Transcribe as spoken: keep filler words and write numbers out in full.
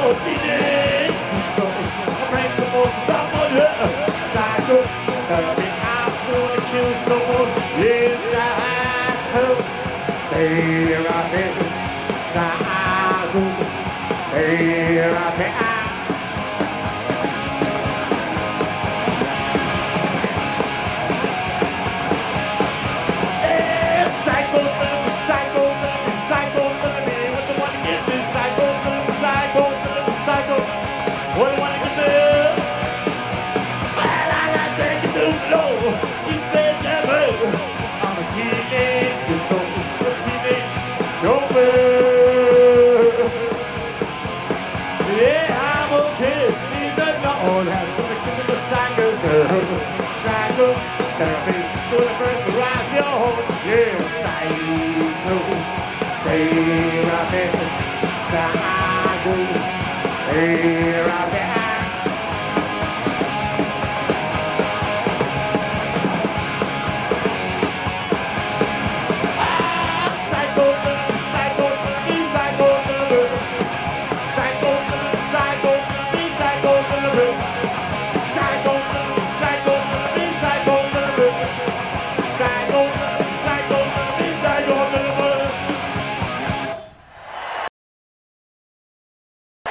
emptiness. So I'm praying to more someone. Psycho, coming out, gonna kill someone. Yes, I hope. Stay right there. Psycho, stay right there.